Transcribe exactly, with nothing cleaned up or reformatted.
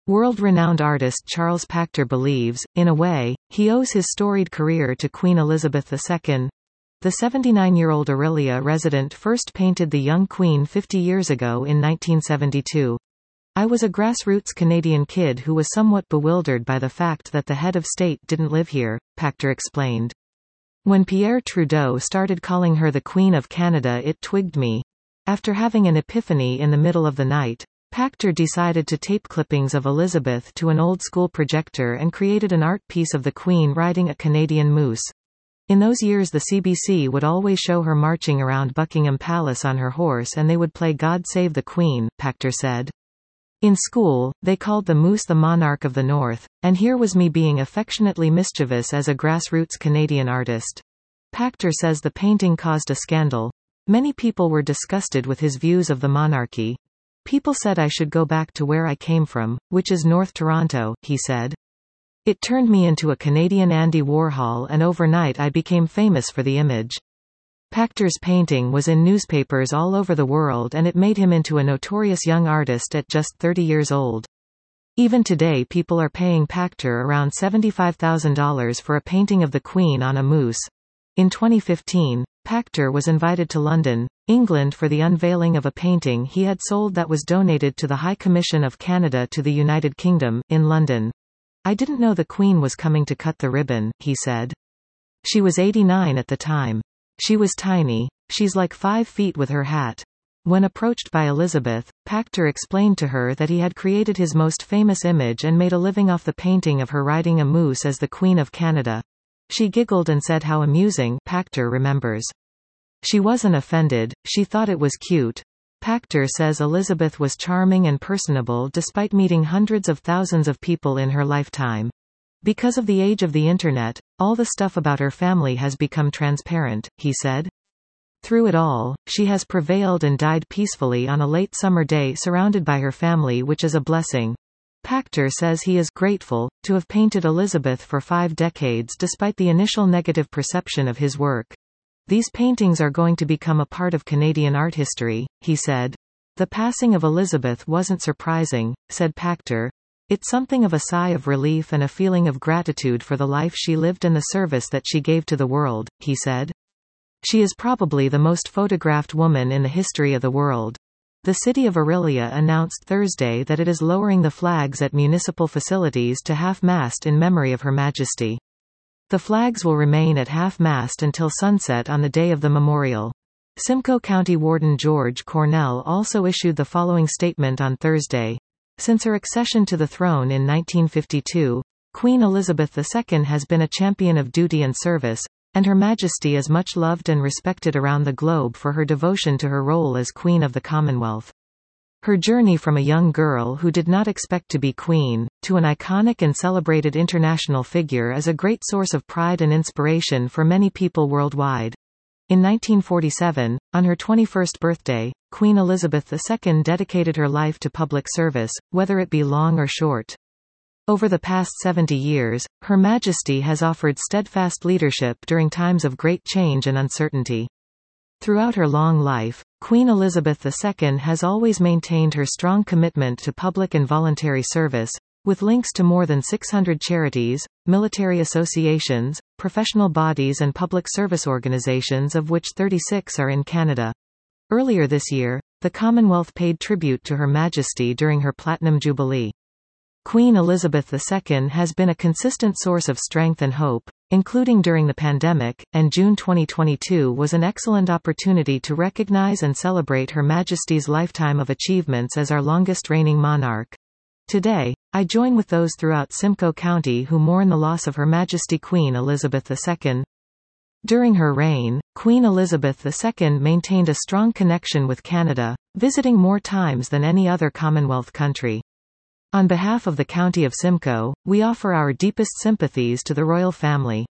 World-renowned artist Charles Pachter believes, in a way, he owes his storied career to Queen Elizabeth the Second. The seventy-nine-year-old Orillia resident first painted the young Queen fifty years ago in nineteen seventy-two. I was a grassroots Canadian kid who was somewhat bewildered by the fact that the head of state didn't live here, Pachter explained. When Pierre Trudeau started calling her the Queen of Canada, it twigged me. After having an epiphany in the middle of the night, Pachter decided to tape clippings of Elizabeth to an old-school projector and created an art piece of the Queen riding a Canadian moose. In those years the C B C would always show her marching around Buckingham Palace on her horse and they would play God Save the Queen, Pachter said. In school, they called the moose the monarch of the North, and here was me being affectionately mischievous as a grassroots Canadian artist. Pachter says the painting caused a scandal. Many people were disgusted with his views of the monarchy. People said I should go back to where I came from, which is North Toronto, he said. It turned me into a Canadian Andy Warhol and overnight I became famous for the image. Pachter's painting was in newspapers all over the world and it made him into a notorious young artist at just thirty years old. Even today people are paying Pachter around seventy-five thousand dollars for a painting of the Queen on a moose. In twenty fifteen, Pachter was invited to London, England for the unveiling of a painting he had sold that was donated to the High Commission of Canada to the United Kingdom, in London. I didn't know the Queen was coming to cut the ribbon, he said. She was eighty-nine at the time. She was tiny. She's like five feet with her hat. When approached by Elizabeth, Pachter explained to her that he had created his most famous image and made a living off the painting of her riding a moose as the Queen of Canada. She giggled and said how amusing, Pachter remembers. She wasn't offended, she thought it was cute. Pachter says Elizabeth was charming and personable despite meeting hundreds of thousands of people in her lifetime. Because of the age of the internet, all the stuff about her family has become transparent, he said. Through it all, she has prevailed and died peacefully on a late summer day surrounded by her family, which is a blessing. Pachter says he is grateful to have painted Elizabeth for five decades despite the initial negative perception of his work. These paintings are going to become a part of Canadian art history, he said. The passing of Elizabeth wasn't surprising, said Pachter. It's something of a sigh of relief and a feeling of gratitude for the life she lived and the service that she gave to the world, he said. She is probably the most photographed woman in the history of the world. The city of Orillia announced Thursday that it is lowering the flags at municipal facilities to half-mast in memory of Her Majesty. The flags will remain at half-mast until sunset on the day of the memorial. Simcoe County Warden George Cornell also issued the following statement on Thursday. Since her accession to the throne in nineteen fifty-two, Queen Elizabeth the Second has been a champion of duty and service, and Her Majesty is much loved and respected around the globe for her devotion to her role as Queen of the Commonwealth. Her journey from a young girl who did not expect to be queen, to an iconic and celebrated international figure is a great source of pride and inspiration for many people worldwide. In nineteen forty-seven, on her twenty-first birthday, Queen Elizabeth the Second dedicated her life to public service, whether it be long or short. Over the past seventy years, Her Majesty has offered steadfast leadership during times of great change and uncertainty. Throughout her long life, Queen Elizabeth the Second has always maintained her strong commitment to public and voluntary service, with links to more than six hundred charities, military associations, professional bodies and public service organizations, of which thirty-six are in Canada. Earlier this year, the Commonwealth paid tribute to Her Majesty during her Platinum Jubilee. Queen Elizabeth the Second has been a consistent source of strength and hope, including during the pandemic, and June twenty twenty-two was an excellent opportunity to recognize and celebrate Her Majesty's lifetime of achievements as our longest-reigning monarch. Today, I join with those throughout Simcoe County who mourn the loss of Her Majesty Queen Elizabeth the Second. During her reign, Queen Elizabeth the Second maintained a strong connection with Canada, visiting more times than any other Commonwealth country. On behalf of the County of Simcoe, we offer our deepest sympathies to the royal family.